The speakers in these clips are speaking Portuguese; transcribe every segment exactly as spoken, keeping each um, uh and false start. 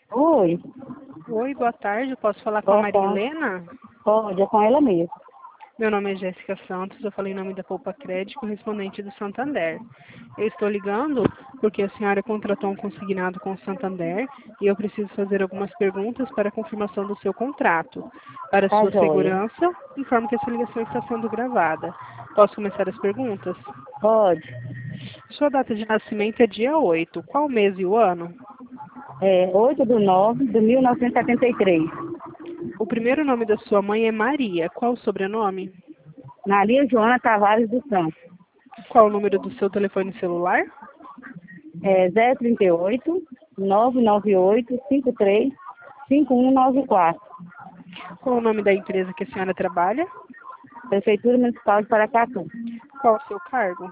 Oi, Oi, boa tarde. Eu posso falar com a boa Maria tarde. Helena? Pode, é com ela mesmo. Meu nome é Jéssica Santos, eu falei em nome da Poupa Crédito, correspondente do Santander. Eu estou ligando porque a senhora contratou um consignado com o Santander e eu preciso fazer algumas perguntas para a confirmação do seu contrato. Para Tá sua joia. segurança, informo que essa ligação está sendo gravada. Posso começar as perguntas? Pode. Sua data de nascimento é dia oito. Qual o mês e o ano? É oito de nove de mil novecentos e setenta e três. O primeiro nome da sua mãe é Maria. Qual o sobrenome? Maria Joana Tavares dos Santos. Qual o número do seu telefone celular? É zero trinta e oito, nove nove oito, cinco três, cinco um nove quatro. Qual o nome da empresa que a senhora trabalha? Prefeitura Municipal de Paracatu. Qual o seu cargo?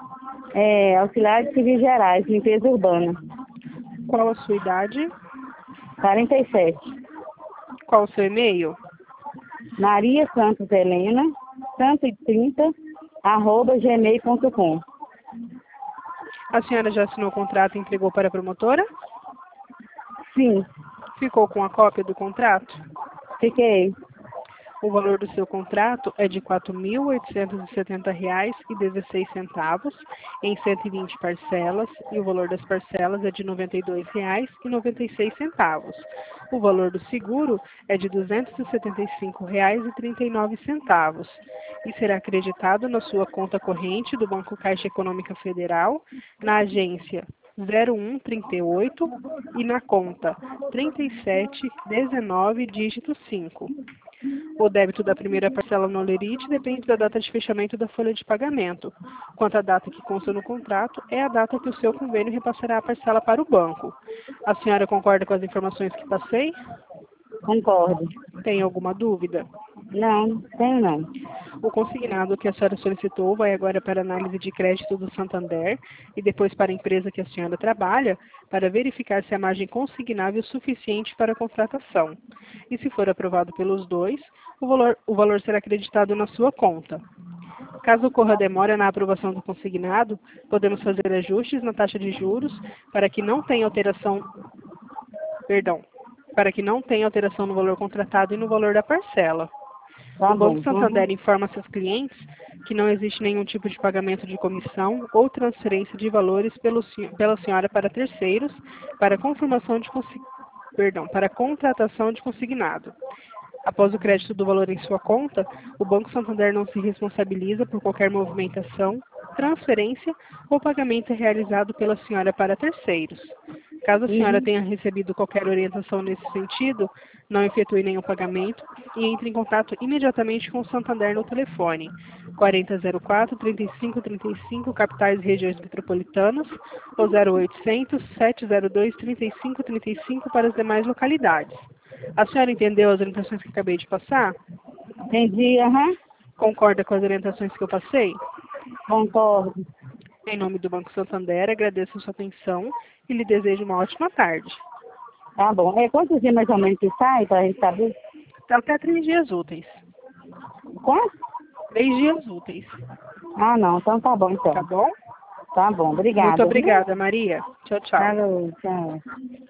É auxiliar de civis gerais, limpeza urbana. Qual a sua idade? quarenta e sete. Qual o seu e-mail? Maria Santos Helena, cento e trinta, arroba gmail ponto com. A senhora já assinou o contrato e entregou para a promotora? Sim, Ficou com a cópia do contrato? fiquei. O valor do seu contrato é de quatro mil oitocentos e setenta reais e dezesseis centavos em cento e vinte parcelas e o valor das parcelas é de noventa e dois reais e noventa e seis centavos. O valor do seguro é de duzentos e setenta e cinco reais e trinta e nove centavos e será acreditado na sua conta corrente do Banco Caixa Econômica Federal, na agência zero um trinta e oito e na conta trinta e sete dezenove dígito cinco. O débito da primeira parcela no Lerite depende da data de fechamento da folha de pagamento. Quanto à data que consta no contrato, é a data que o seu convênio repassará a parcela para o banco. A senhora concorda com as informações que passei? Concordo. Tem alguma dúvida? Não, tenho não. O consignado que a senhora solicitou vai agora para análise de crédito do Santander e depois para a empresa que a senhora trabalha para verificar se a margem consignável é suficiente para a contratação. E se for aprovado pelos dois, o valor, o valor será acreditado na sua conta. Caso ocorra demora na aprovação do consignado, podemos fazer ajustes na taxa de juros para que não tenha alteração, perdão, para que não tenha alteração no valor contratado e no valor da parcela. Tá O bom. Banco Uhum. Santander informa seus clientes que não existe nenhum tipo de pagamento de comissão ou transferência de valores pelo, pela senhora para terceiros para confirmação de consi- perdão, para contratação de consignado. Após o crédito do valor em sua conta, o Banco Santander não se responsabiliza por qualquer movimentação, transferência ou pagamento realizado pela senhora para terceiros. Caso a senhora Uhum. tenha recebido qualquer orientação nesse sentido, não efetue nenhum pagamento e entre em contato imediatamente com o Santander no telefone quarenta zero quatro, trinta e cinco trinta e cinco, capitais e regiões metropolitanas, ou zero oitocentos, sete zero dois, trinta e cinco trinta e cinco para as demais localidades. A senhora entendeu as orientações que acabei de passar? Entendi, aham. Concorda com as orientações que eu passei? Concordo. Em nome do Banco Santander, agradeço a sua atenção e lhe desejo uma ótima tarde. Tá bom. É quantos dias mais ou menos que sai para a gente saber? Até três dias úteis. Quanto? Três dias úteis. Ah, não. Então tá bom, então. Tá bom? Tá bom. Muito Obrigada, viu? obrigada, Maria. Tchau, tchau. Falou, tchau.